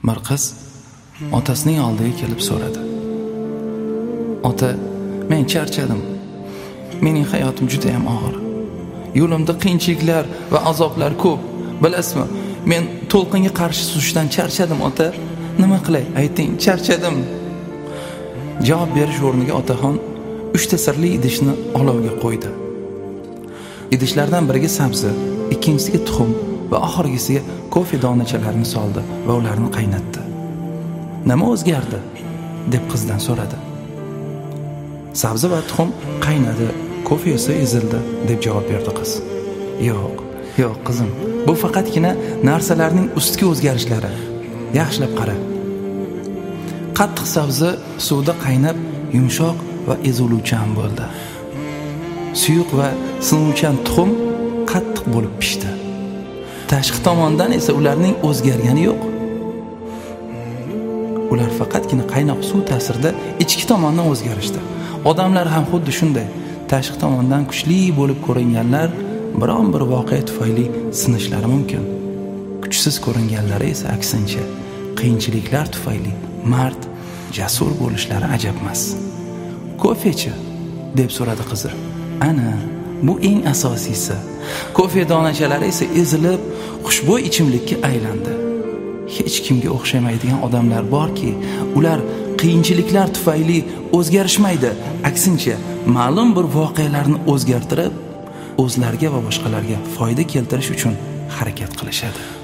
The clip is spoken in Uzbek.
Bir qiz otasining oldiga kelib so'radi. Ota, men charchadim. Mening hayotim juda ham og'ir. Yo'limda qiyinchiliklar va azoblar ko'p. Bilasizmi? Men to'lqinga qarshi suzishdan charchadim, ota. Nima qilay? Ayting, charchadim. Javob berish o'rniga otaxon 3 ta sirli idishni olovga qo'ydi. Idishlardan biriga sabzi, ikkinchisiga tuxum va oxirgisiga kofe donachalarini soldi va ularni qaynatdi. Nima o'zgardi? Deb qizdan so'radi. Sabzi va tuxum qaynadi, kofe esa ezildi, deb javob berdi qiz. Yo'q qizim, bu faqatgina narsalarning ustki o'zgarishlari. Yaxshilab qara. Qattiq sabzi suvda qaynab, yumshoq va eziluvchan bo'ldi. Suyuq va sinuvchan tuxum qattiq bo'lib pishdi. Tashqi tomondan esa ularning o'zgargani yo'q. Ular faqatgina qaynoq suv ta'sirida ichki tomondan o'zgarishdi. Odamlar ham xuddi shunday. Tashqi tomondan kuchli bo'lib ko'ringanlar biron bir voqea tufayli sinishlari mumkin. Kuchsiz ko'ringanlari esa aksincha, qiyinchiliklar tufayli mard, jasur bo'lishlari ajab emas. Kofechi deb so'radi qizi. Ana, bu eng asosiysi. Kofe donachalari esa ezilib, xushbo'y ichimlikka aylandi. Hech kimga o'xshamaydigan odamlar borki, ular qiyinchiliklar tufayli o'zgarishmaydi, aksincha, ma'lum bir voqealarni o'zgartirib, o'zlariga va boshqalarga foyda keltirish uchun harakat qilishadi.